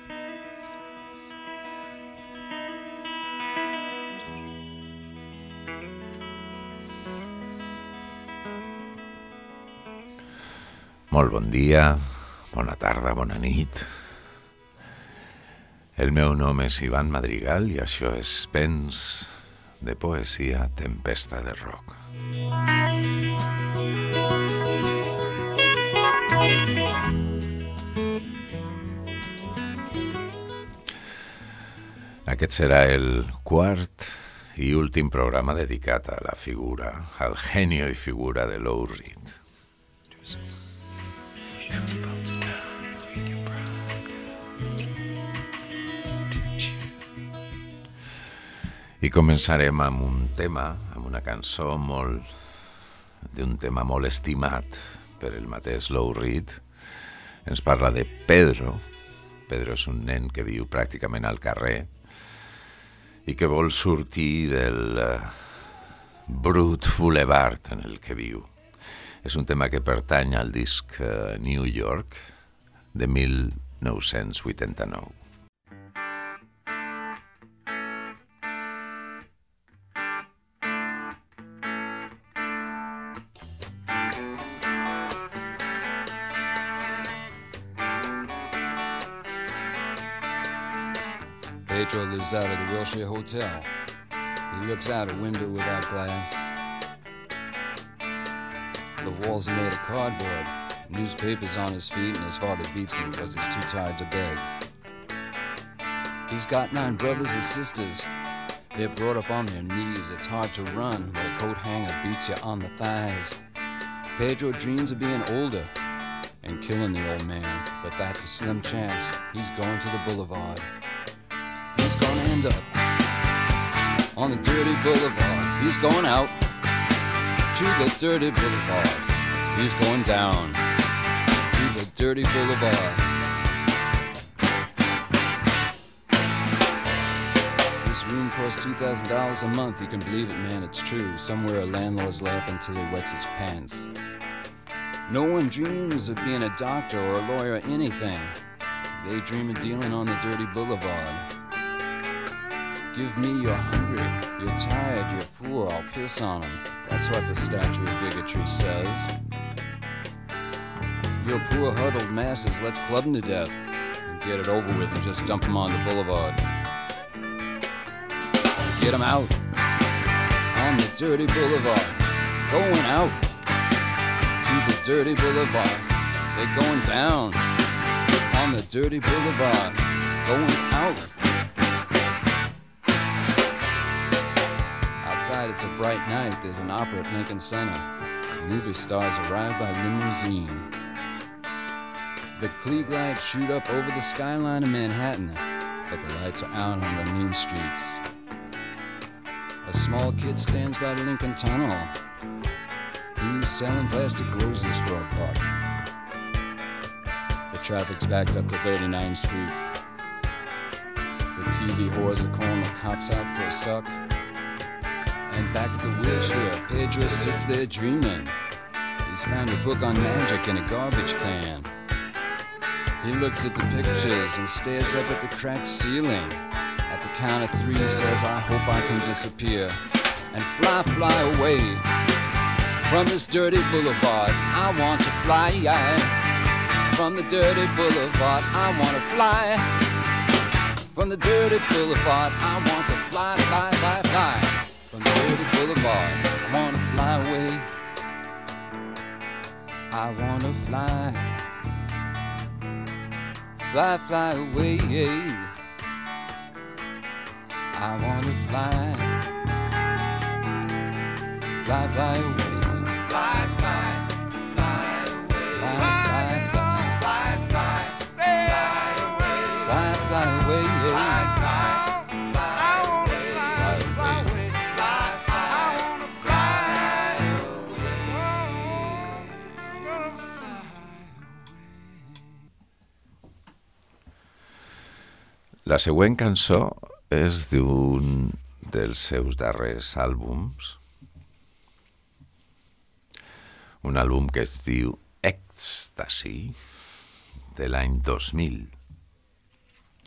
Molt bon dia, bona tarda, bona nit. El meu nom és Ivan Madrigal i això és Pens de poesia, tempesta de rock. Aquest serà el quart i últim programa dedicat a la figura, al genio i figura de Lou Reed. I començarem amb un tema, amb una cançó d'un tema molt estimat per el mateix Lou Reed. Ens parla de Pedro. Pedro és un nen que viu pràcticament al carrer i que vol sortir del brut boulevard en el que viu. És un tema que pertany al disc New York de 1989. Pedro lives out of the Wilshire Hotel. He looks out a window without glass. The walls are made of cardboard. Newspapers on his feet, and his father beats him because he's too tired to beg. He's got 9 brothers and sisters. They're brought up on their knees. It's hard to run when a coat hanger beats you on the thighs. Pedro dreams of being older and killing the old man, but that's a slim chance. He's going to the boulevard. He's gonna end up on the dirty boulevard. He's going out to the dirty boulevard. He's going down to the dirty boulevard. This room costs $2,000 a month. You can believe it, man, it's true. Somewhere a landlord's laughing till he wets his pants. No one dreams of being a doctor or a lawyer or anything. They dream of dealing on the dirty boulevard. Give me you're hungry, you're tired, you're poor, I'll piss on them. That's what the statue of bigotry says. You're poor huddled masses, let's club them to death and get it over with and just dump them on the boulevard. Get them out on the dirty boulevard. Going out to the dirty boulevard. They're going down on the dirty boulevard. Going out. Outside, it's a bright night. There's an opera at Lincoln Center. Movie stars arrive by limousine. The Klieg lights shoot up over the skyline of Manhattan, but the lights are out on the mean streets. A small kid stands by the Lincoln Tunnel. He's selling plastic roses for $1. The traffic's backed up to 39th Street. The TV whores are calling the cops out for a suck. And back at the Wilshire, Pedro sits there dreaming. He's found a book on magic in a garbage can. He looks at the pictures and stares up at the cracked ceiling. At the count of 3 he says, I hope I can disappear and fly away from this dirty boulevard. I want to fly from the dirty boulevard. I want to fly from the dirty boulevard. I want to fly from the dirty boulevard. I wanna fly away. I wanna fly away. I wanna fly away. Fly away. La següent cançó és d'un dels seus darrers àlbums, un àlbum que es diu Ecstasy, de l'any 2000.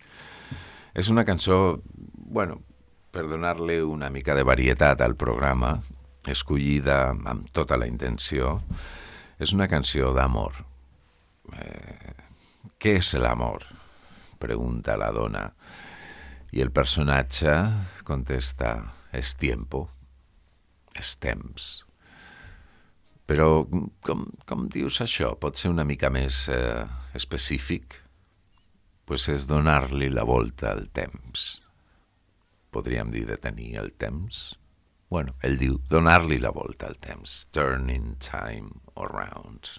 És una cançó, bueno, per donar-li una mica de varietat al programa, escollida amb tota la intenció. És una canció d'amor. Què és l'amor? Pregunta la dona. I el personatge contesta, és tiempo, és temps. Però com dius això? Pot ser una mica més específic? Pues és donar-li la volta al temps. Podríem dir detenir el temps? Bueno, ell diu donar-li la volta al temps. Turning time around.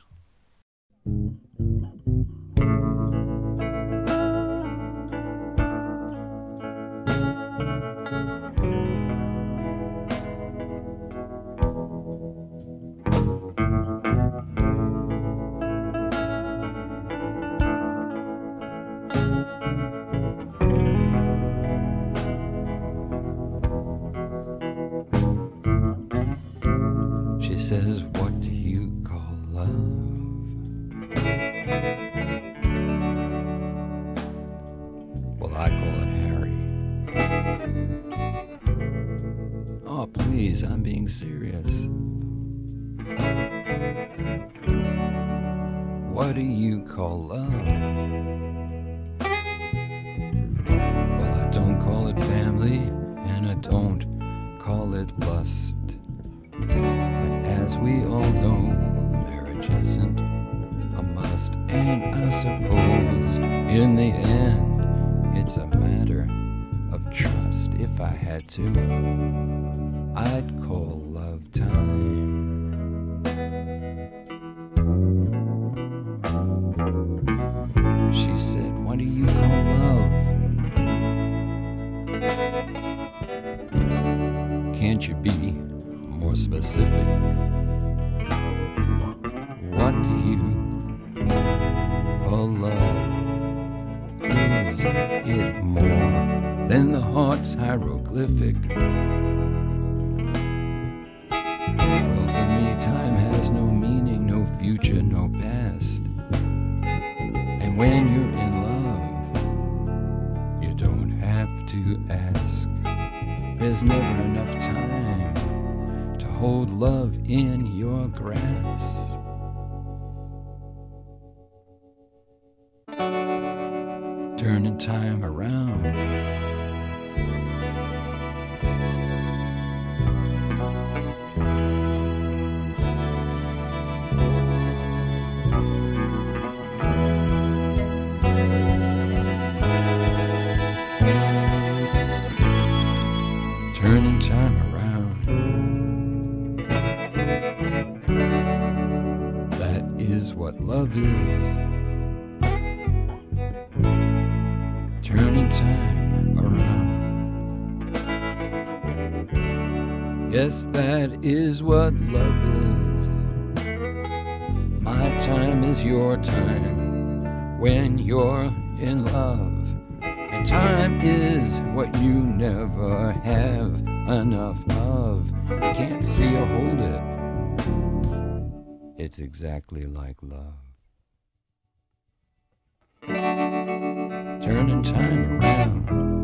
Says, what do you call love? Well, I call it Harry. Oh, please, I'm being serious. What do you call love? Well, I don't call it family, and I don't call it lust. As we all know, marriage isn't a must, and I suppose in the end it's a matter of trust. If I had to, I'd call love time. She said, what do you call love? Can't you be more specific? What do you call love? Is it more than the heart's hieroglyphic? Well, for me, time has no meaning, no future, no past. And when you're in love, you don't have to ask. There's never enough time to hold love in your grasp. Turning time around. Turning time around. That is what love is. Turning time around. Yes, that is what love is. My time is your time when you're in love. And time is what you never have enough of. You can't see or hold it. It's exactly like love. Turning time around.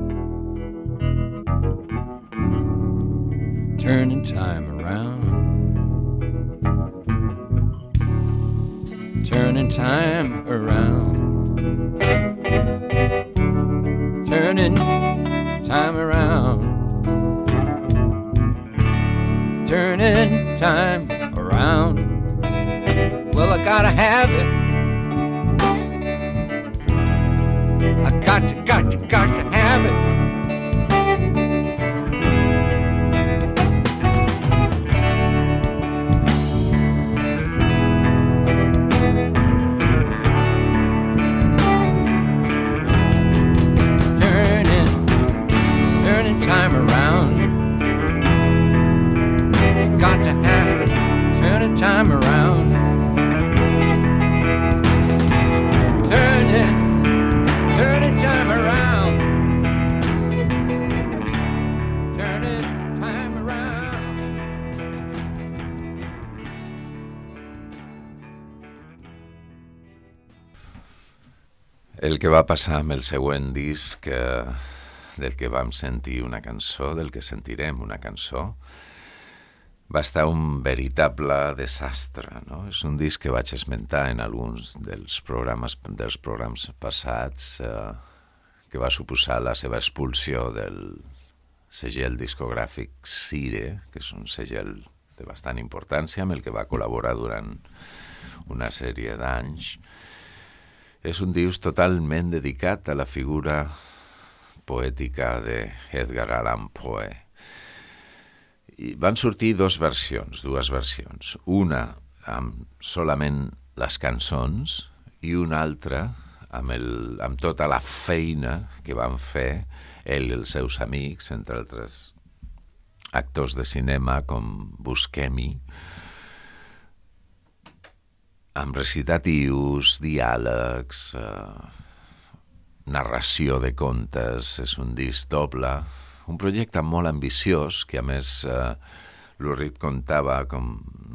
Turning time around. Turning time around. Turning time around. Turning time around. Well, I gotta have it. I got to have it. Turning time around. Got to have it. Turning time around. Turning time around. Turning time around. El que va passar amb el següent disc del que vam sentir una cançó, del que sentirem una cançó, va estar un veritable desastre, no? És un disc que vaig esmentar en alguns dels programes passats, que va suposar la seva expulsió del segell discogràfic Sire, que és un segell de bastant importància, amb el que va col·laborar durant una sèrie d'anys. És un disc totalment dedicat a la figura poètica d'Edgar Allan Poe. I van sortir dues versions. Una amb solament les cançons i una altra amb tota la feina que van fer ell i els seus amics, entre altres actors de cinema com Buscemi, amb recitatius, diàlegs, narració de contes. És un disc doble, un projecte molt ambiciós que, a més, Lou Reed comptava com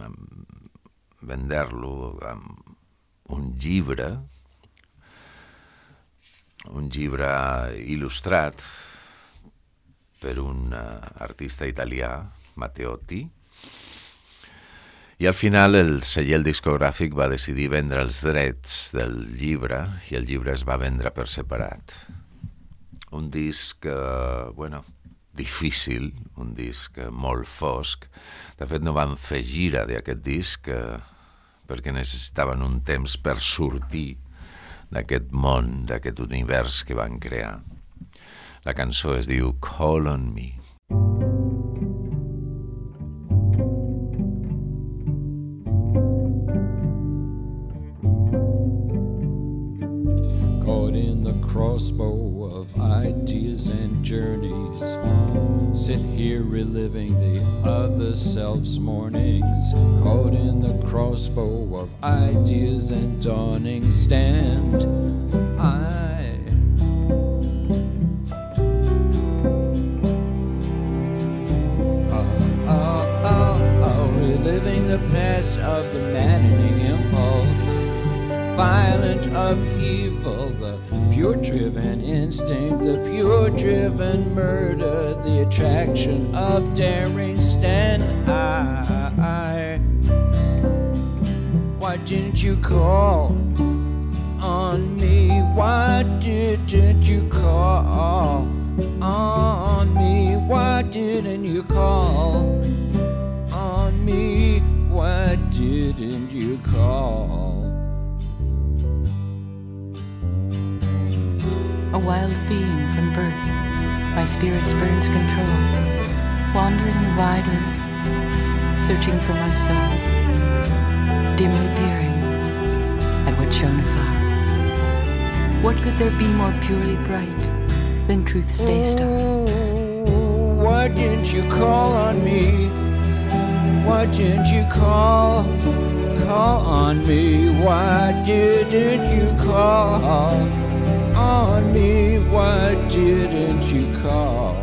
vendre-lo amb un llibre il·lustrat per un artista italià, Matteotti, i al final el segell discogràfic va decidir vendre els drets del llibre i el llibre es va vendre per separat. Un disc, difícil, un disc molt fosc. De fet, no van fer gira d'aquest disc perquè necessitaven un temps per sortir d'aquest món, d'aquest univers que van crear. La cançó es diu Call on Me. Caught in the crossbow of ideas and journeys, sit here reliving the other self's mornings. Caught in the crossbow of ideas and dawning, stand reliving the past of the maddening impulse, violent upheaval, the pure-driven instinct, the pure-driven murder, the attraction of daring. Stand why didn't you call on me? Why didn't you call on me? Why didn't you call on me? Why didn't you call? A wild being from birth, my spirit spurns control, wandering the wide earth, searching for my soul, dimly peering at what shone afar. What could there be more purely bright than truth's day star? Why didn't you call on me? Why didn't you call on me? Why didn't you call on me? Why didn't you call?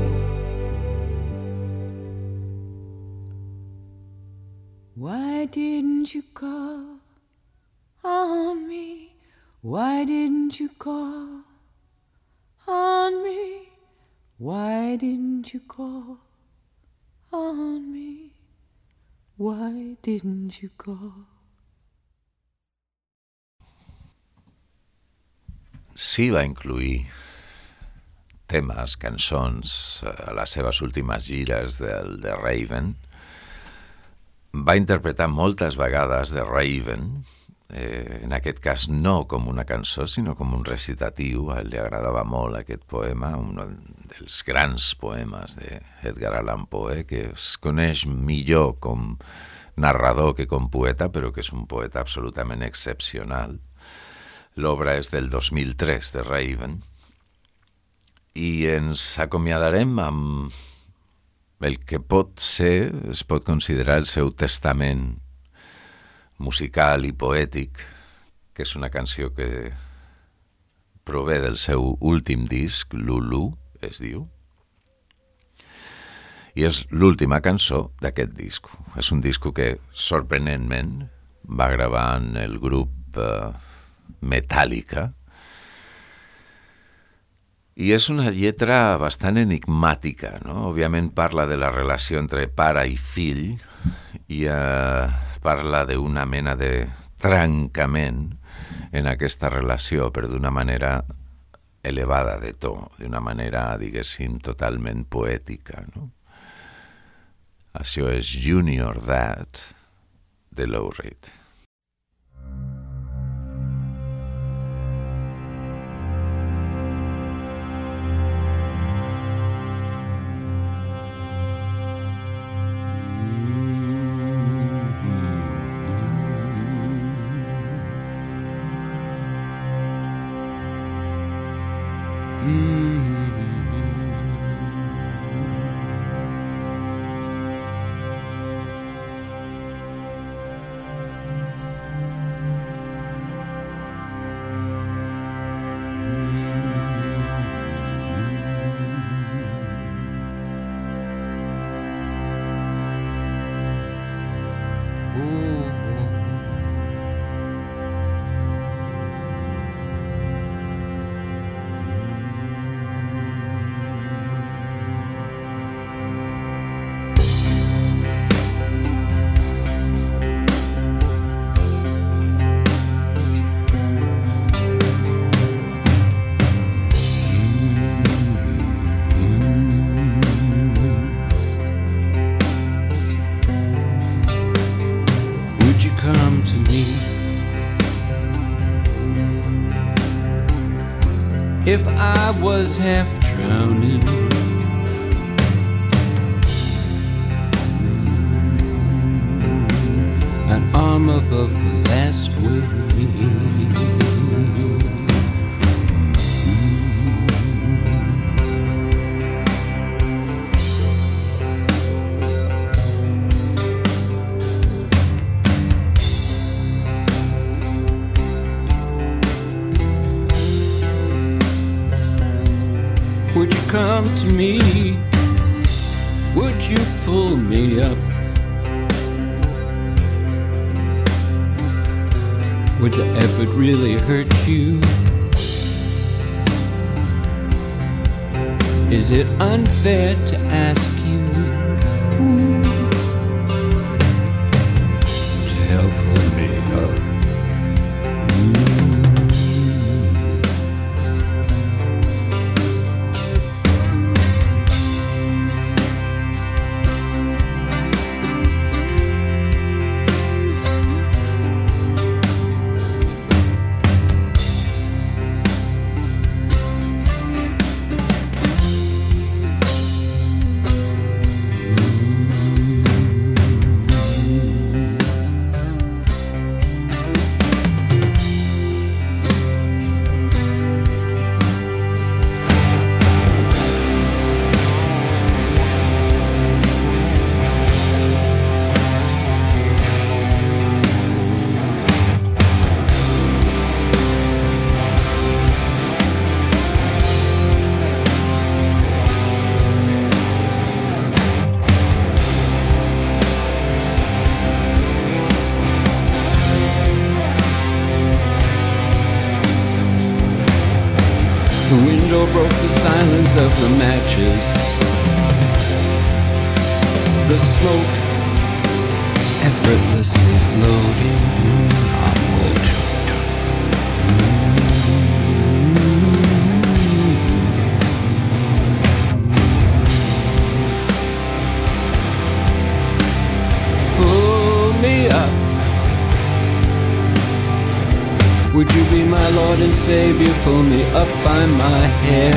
Why didn't you call on me? Why didn't you call on me? Why didn't you call on me? Why didn't you call? Sí, va incluir temes, cançons a les seves últimes gires de Raven. Va interpretar moltes vegades de Raven, en aquest cas no com una cançó, sinó com un recitatiu. A ell li agradava molt aquest poema, un dels grans poemes d'Edgar Allan Poe, que es coneix millor com narrador que com poeta, però que és un poeta absolutament excepcional. L'obra és del 2003, de Raven, i ens acomiadarem amb el que es pot considerar el seu testament musical i poètic, que és una canció que prové del seu últim disc, Lulu, es diu, i és l'última cançó d'aquest disc. És un disc que, sorprenentment, va gravar en el grup Metallica, I és una lletra bastant enigmàtica, no? Òbviament parla de la relació entre pare i fill i parla d'una mena de trencament en aquesta relació, però d'una manera elevada de to, d'una manera, diguéssim, totalment poètica, no? Això és Junior That, de Lou Reed. If I was half drowning, an arm above the last wave, would you come to me? Would you pull me up? Would the effort really hurt you? Is it unfair to ask you to help pull me up? Broke the silence of the matches. The smoke effortlessly floating. I'm all choked up. Pull me up. Would you be my Lord and Savior? Pull me up by my hair.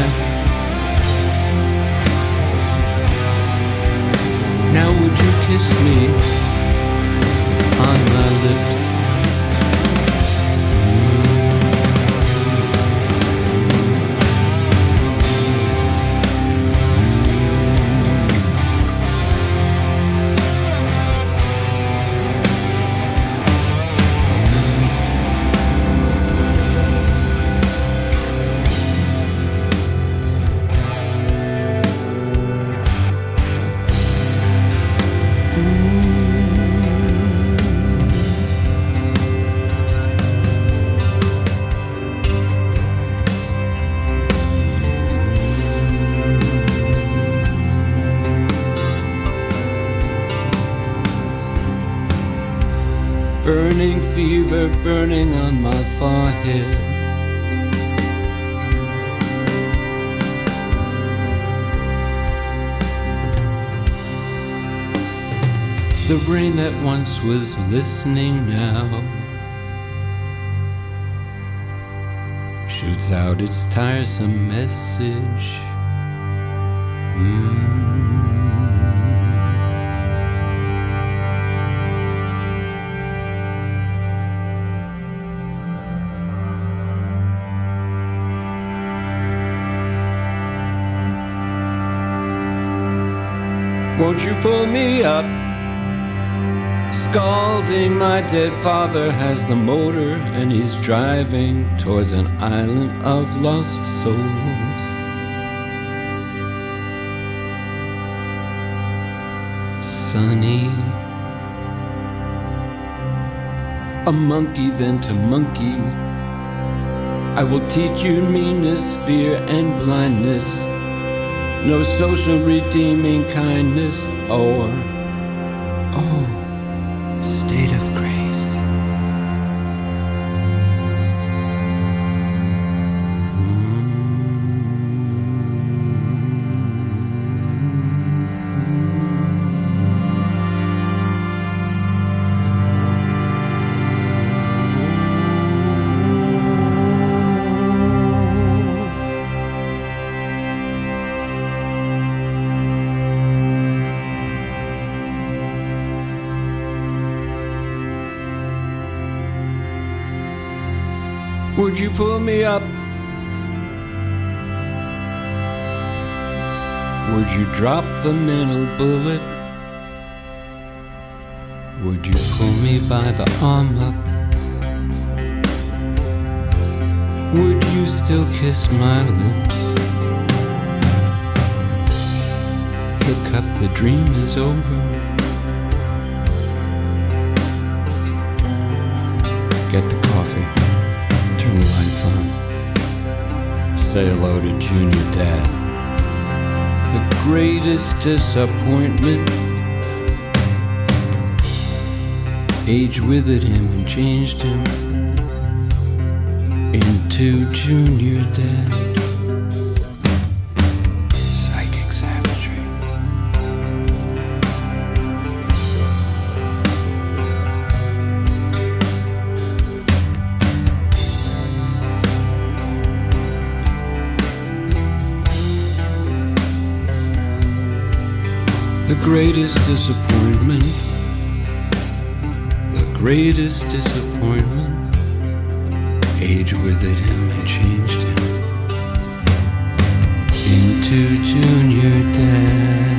Now would you kiss me on my lips? burning fever burning on my forehead. The brain that once was listening now shoots out its tiresome message. Won't you pull me up? Scalding, my dead father has the motor and he's driving towards an island of lost souls. Sonny, a monkey then to monkey, I will teach you meanness, fear and blindness, no social redeeming kindness or state of grace. Would you pull me up? Would you drop the mental bullet? Would you pull me by the arm up? Would you still kiss my lips? Hiccup, the dream is over. Get the coffee. Turn the lights on. Say hello to Junior Dad. The greatest disappointment. Age withered him and changed him into Junior Dad. Psychic savagery. The greatest disappointment, the greatest disappointment, age withered him and changed him into Junior Dad.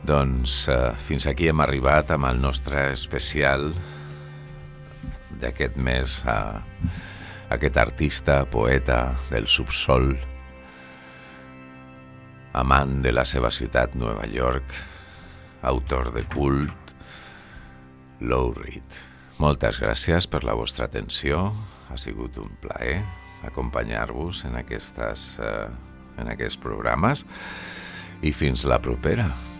Doncs fins aquí hem arribat amb el nostre especial d'aquest mes a aquest artista, poeta del subsol, amant de la seva ciutat, Nova York, autor de cult, Lou Reed. Moltes gràcies per la vostra atenció, ha sigut un plaer acompanyar-vos en aquests programes i fins la propera.